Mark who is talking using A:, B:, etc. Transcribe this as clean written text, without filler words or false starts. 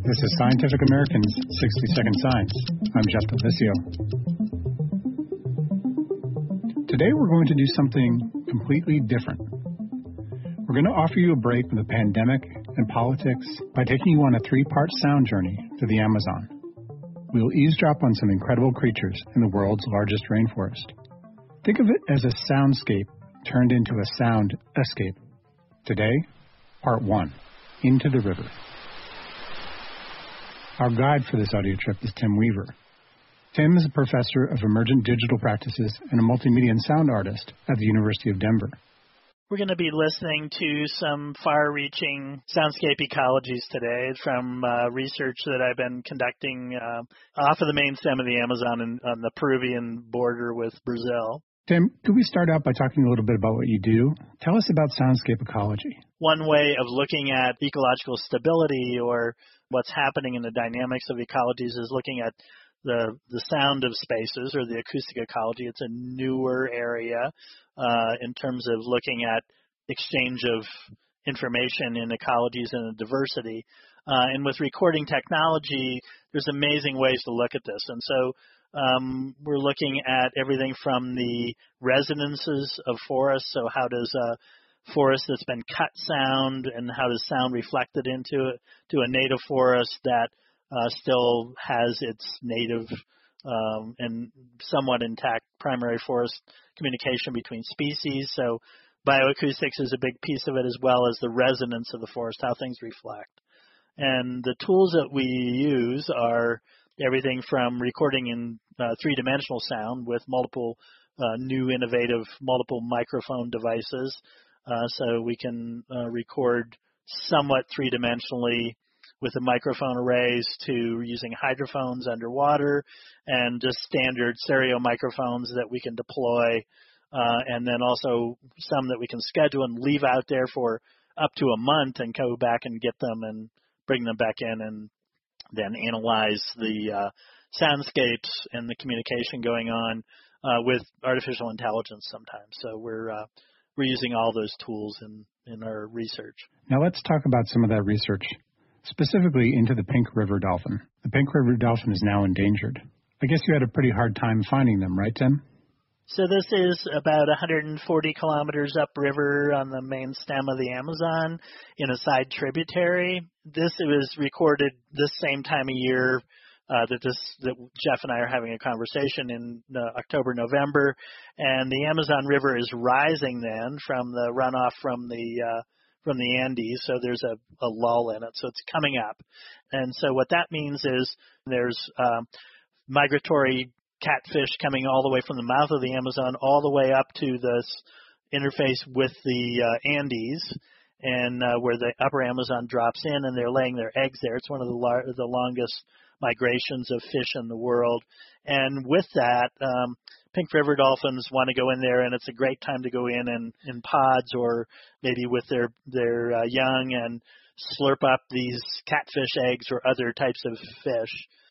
A: This is Scientific American's 60-Second Science. I'm Jeff DeLisio. Today we're going to do something completely different. We're going to offer you a break from the pandemic and politics by taking you on a 3-part sound journey to the Amazon. We will eavesdrop on some incredible creatures in the world's largest rainforest. Think of it as a soundscape turned into a sound escape. Today, Part 1, Into the River. Our guide for this audio trip is Tim Weaver. Tim is a professor of emergent digital practices and a multimedia and sound artist at the University of Denver.
B: We're going to be listening to some far-reaching soundscape ecologies today from research that I've been conducting off of the main stem of the Amazon and on the Peruvian border with Brazil.
A: Tim, could we start out by talking a little bit about what you do? Tell us about soundscape ecology.
B: One way of looking at ecological stability or what's happening in the dynamics of ecologies is looking at the sound of spaces or the acoustic ecology. It's a newer area in terms of looking at exchange of information in ecologies and diversity. And with recording technology, there's amazing ways to look at this. And so we're looking at everything from the resonances of forests. So how does a forest that's been cut sound, and how does sound reflected into a native forest that still has its native and somewhat intact primary forest communication between species. So bioacoustics is a big piece of it, as well as the resonance of the forest, how things reflect. And the tools that we use are everything from recording in 3-dimensional sound with multiple new innovative multiple microphone devices. So we can record somewhat 3-dimensionally with the microphone arrays, to using hydrophones underwater and just standard stereo microphones that we can deploy, and then also some that we can schedule and leave out there for up to a month and go back and get them and bring them back in and then analyze the soundscapes and the communication going on with artificial intelligence sometimes. So we're using all those tools in our research.
A: Now let's talk about some of that research, specifically into the pink river dolphin. The pink river dolphin is now endangered. I guess you had a pretty hard time finding them, right, Tim?
B: So this is about 140 kilometers upriver on the main stem of the Amazon in a side tributary. This was recorded this same time of year that Jeff and I are having a conversation in October, November, and the Amazon River is rising then from the runoff from the Andes, so there's a lull in it, so it's coming up. And so what that means is there's migratory catfish coming all the way from the mouth of the Amazon all the way up to this interface with the Andes, and where the upper Amazon drops in, and they're laying their eggs there. It's one of the longest migrations of fish in the world. And with that, pink river dolphins want to go in there, and it's a great time to go in pods or maybe with their young and slurp up these catfish eggs or other types of fish.